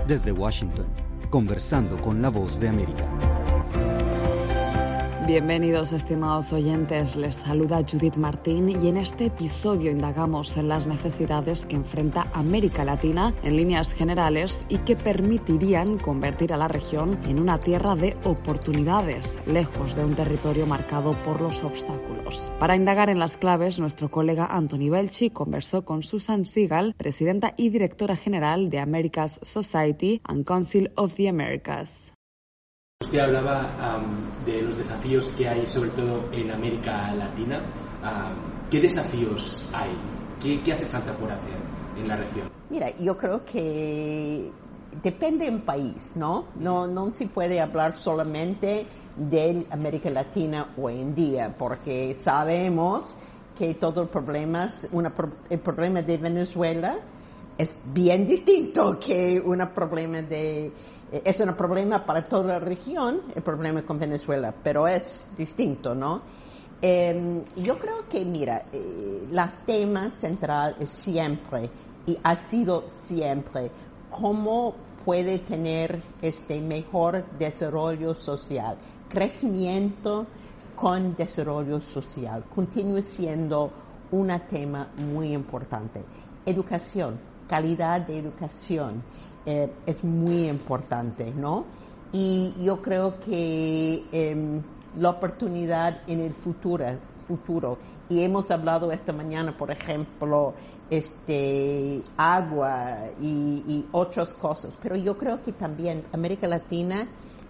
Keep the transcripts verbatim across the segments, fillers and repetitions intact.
Desde Washington, conversando con la Voz de América. Bienvenidos, estimados oyentes. Les saluda Judith Martín y en este episodio indagamos en las necesidades que enfrenta América Latina en líneas generales y que permitirían convertir a la región en una tierra de oportunidades, lejos de un territorio marcado por los obstáculos. Para indagar en las claves, nuestro colega Anthony Belchi conversó con Susan Segal, presidenta y directora general de America's Society and Council of the Americas. Usted hablaba um, de los desafíos que hay, sobre todo en América Latina. Um, ¿Qué desafíos hay? ¿Qué, ¿Qué hace falta por hacer en la región? Mira, yo creo que depende del país, ¿no? No, no se puede hablar solamente de América Latina hoy en día, porque sabemos que todos los problemas, una, el problema de Venezuela es bien distinto que un problema de es un problema para toda la región, el problema con Venezuela, pero es distinto, ¿no? Eh, yo creo que, mira, eh, la tema central es siempre, y ha sido siempre, cómo puede tener este mejor desarrollo social, crecimiento con desarrollo social, continúa siendo un tema muy importante. Educación, calidad de educación, Eh, es muy importante, ¿no? Y yo creo que eh, la oportunidad en el futuro, futuro, y hemos hablado esta mañana, por ejemplo, este, agua y, y otras cosas, pero yo creo que también América Latina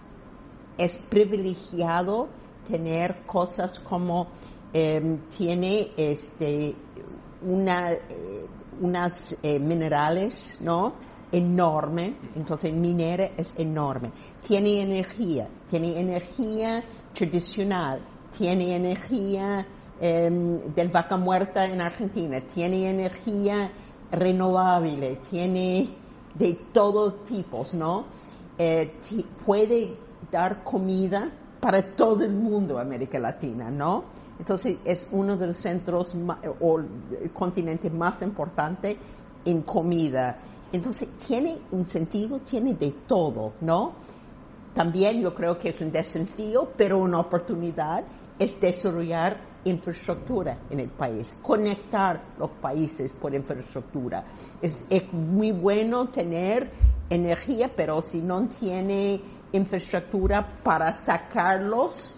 es privilegiado tener cosas como eh, tiene este, una, eh, unas eh, minerales, ¿no? Enorme, entonces minera es enorme. Tiene energía, tiene energía tradicional, tiene energía eh, del vaca muerta en Argentina, tiene energía renovable, tiene de todo tipos, ¿no? Eh, t- puede dar comida para todo el mundo, América Latina, ¿no? Entonces es uno de los centros ma- o el continente más importante en comida. Entonces, tiene un sentido, tiene de todo, ¿no? También yo creo que es un desafío, pero una oportunidad es desarrollar infraestructura en el país, conectar los países por infraestructura. Es, es muy bueno tener energía, pero si no tiene infraestructura para sacarlos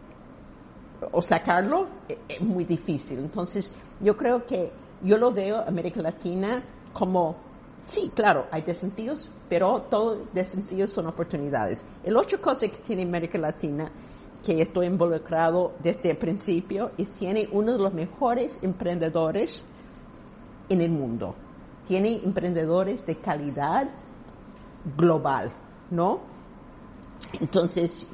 o sacarlo, es, es muy difícil. Entonces, yo creo que yo lo veo América Latina como sí, claro, hay desafíos, pero todos los desafíos son oportunidades. El otra cosa que tiene América Latina, que estoy involucrado desde el principio, es que tiene uno de los mejores emprendedores en el mundo. Tiene emprendedores de calidad global, ¿no? Entonces,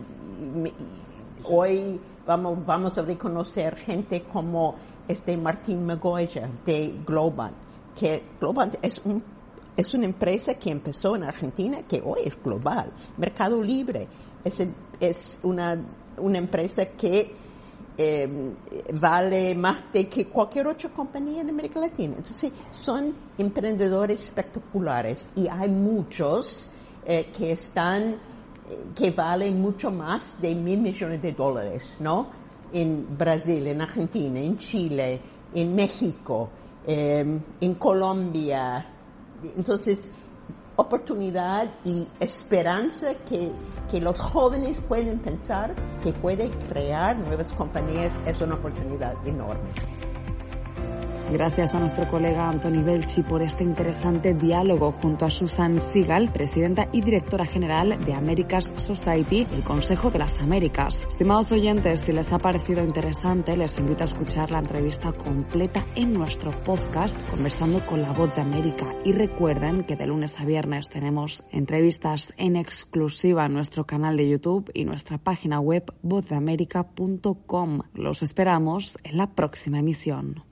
hoy vamos, vamos a reconocer gente como este Martín Magoya de Globant, que Globant es un Es una empresa que empezó en Argentina, que hoy es global. Mercado Libre es, es una, una empresa que eh, vale más de que cualquier otra compañía en América Latina. Entonces, son emprendedores espectaculares y hay muchos eh, que están, eh, que valen mucho más de mil millones de dólares, ¿no? En Brasil, en Argentina, en Chile, en México, eh, en Colombia. Entonces, oportunidad y esperanza que, que los jóvenes pueden pensar que pueden crear nuevas compañías es una oportunidad enorme. Gracias a nuestro colega Anthony Belchi por este interesante diálogo junto a Susan Segal, presidenta y directora general de America's Society, el Consejo de las Américas. Estimados oyentes, si les ha parecido interesante, les invito a escuchar la entrevista completa en nuestro podcast Conversando con la Voz de América. Y recuerden que de lunes a viernes tenemos entrevistas en exclusiva en nuestro canal de YouTube y nuestra página web voz de américa punto com. Los esperamos en la próxima emisión.